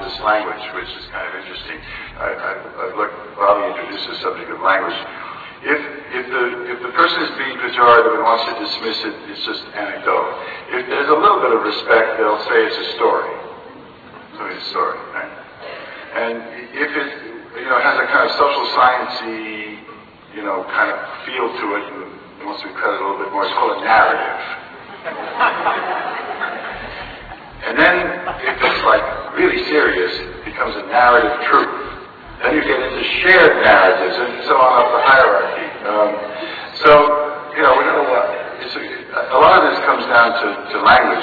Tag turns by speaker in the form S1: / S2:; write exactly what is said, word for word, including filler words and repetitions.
S1: this language, which is kind of interesting. I, I, I've looked, Bobby introduced the subject of language. If, if, the, if the person is being pejorative and wants to dismiss it, it's just anecdote. If there's a little bit of respect, they'll say it's a story. So it's a story, right? And if it, you know, has a kind of social sciencey, you know, kind of feel to it, and wants to be credited a little bit more, it's called a narrative. And then, if it's like really serious, it becomes a narrative truth. Then you get into shared narratives and so on up the hierarchy. Um, so, you know, we don't know what. It's a, a lot of this comes down to, to language.